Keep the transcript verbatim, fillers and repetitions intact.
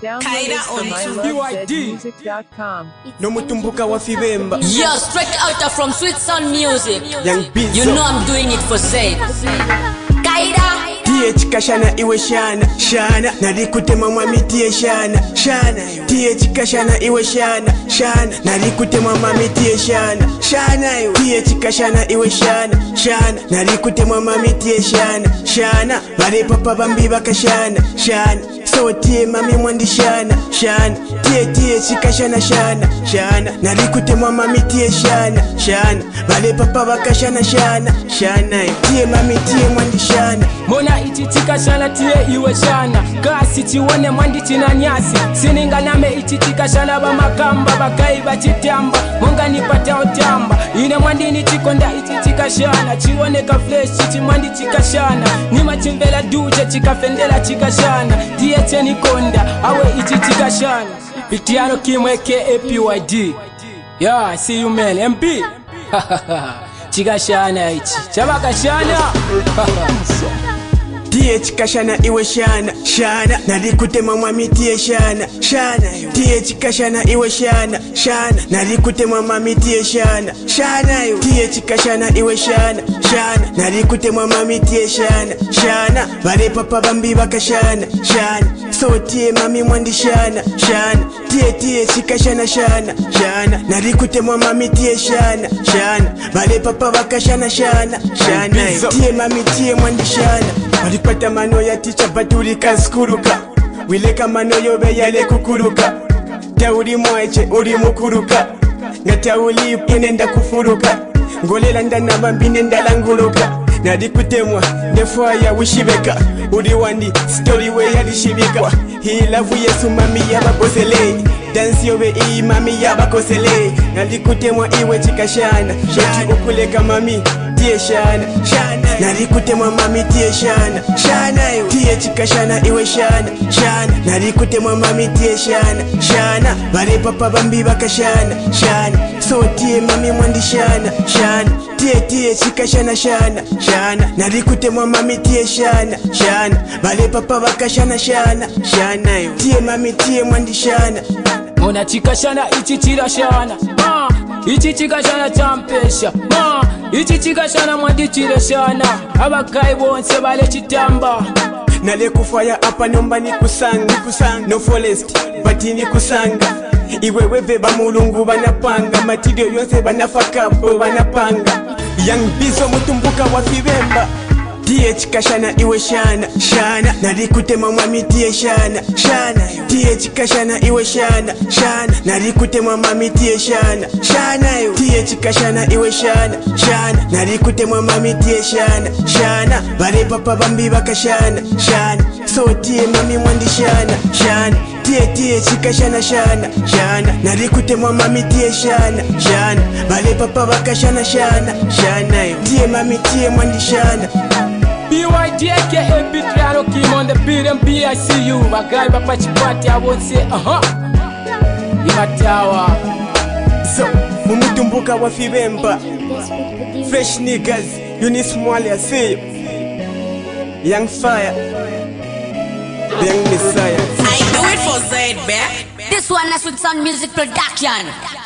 Kaida on B Y D No mutumbuka wa fibemba. Yo, straight out from Sweet Sound Music. Young Bizzo. You know I'm doing it for Zaid. Kaida T H kashana iwe shana shana narikutema mwamitie shana shana T H kashana iwe shana shana narikutema mwamitie shana shana yo T H kashana iwe shana shana narikutema mwamitie shana shana bare papa bambi bakashana shana so tie mami mwandi shana shana tie tie chikashana shana shana narikutema mwamitie shana shana bare papa bakashana shana shana tie mami tie mwandi shana Mona ichitika shana tie iwe shana Kasi chiwone mwandi china nyasi Sininga name ichitika shana ba makamba Bakai bachitiamba Monga nipata otamba Ine mwandi ni chikonda ichitika shana Chiwone ka flesh chichi mwandi chika shana Nima chimbela duje chika fendela chika shana Tie cheni konda awe ichitika shana Victiano Kimweke A P Y D Yeah, see you man, M P Chika shana ichi Chabaka shana T H kashana iwe shana shana narikutema mwamitie shana shana T H kashana iwe shana shana narikutema mwamitie shana shana T H kashana iwe shana shana narikutema mwamitie shana shana bare papa bambi bakashana shana so tie mami mwandi shana shana tie tie chikashana shana shana narikutema mwamitie shana shana bare papa bakashana shana shana tie mami tie mwandi shana Walipata mano ya ticha batulika skuruka Wileka mano yobe yale kukuruka Tauri mwache uri mukuruka Nga tauli inenda kufuruka Ngolela ndana bambi nenda languruka Nadi kutemwa nefwa ya wishibeka Uri wandi story we ya lishibika Hii lavu yesu mami ya bakosele Dansi yobe ii mami ya bakosele Nadi kutemwa iwe chikashana Shoti ukuleka mami tie shana shana narikutemwa mami tie shana shana tie chikashana iwe shana shana narikutemwa mami tie shana shana bare papa bambi bakashana shana so tie mami mwandi shana shana tie tie chikashana shana shana narikutemwa mami tie shana shana bare papa bakashana shana shana tie mami tie mwandi shana Mona chikashana ichi chira shana Ma Ichi chikashana champesha Ma Ichi chikashana mwandi chira shana Abakai bonse bale chitamba Nale kufaya apa nyomba ni kusanga kusanga No forest bati ni kusanga Iwe weve ba mulungu banapanga Matidio yonse banafakapo banapanga Young Bizzo mutumbuka wa fibemba T H kashana iwe shana shana narikutema mwamitie shana shana T H kashana iwe shana shana narikutema mwamitie shana shana T H kashana iwe shana shana narikutema mwamitie shana shana bare papa bambi bakashana shana so tie mami mwandi shana shana tie tie chikashana shana shana narikutema mwamitie shana shana bare papa bakashana shana shana tie mami tie mwandi shana B Y D aka Victiano Kim on the beat and B I C U Bagai bapa chipati I won't say uh-huh Imatawa So, mumutumbuka wa fibemba Fresh niggas, Eunice Mwale I see you Young Fire Young Messiah I do it for Zaid, back. This one is Sweet Sound Music Production.